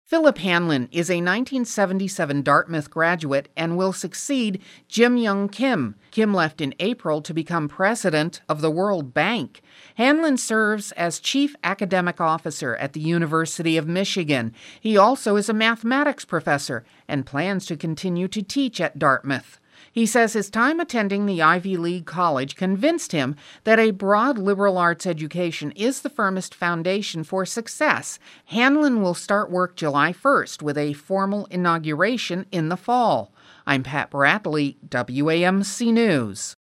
Philip Hanlon is a 1977 Dartmouth graduate and will succeed Jim Young Kim. Kim left in April to become president of the World Bank. Hanlon serves as chief academic officer at the University of Michigan. He also is a mathematics professor and plans to continue to teach at Dartmouth. He says his time attending the Ivy League college convinced him that a broad liberal arts education is the firmest foundation for success. Hanlon will start work July 1st with a formal inauguration in the fall. I'm Pat Bradley, WAMC News.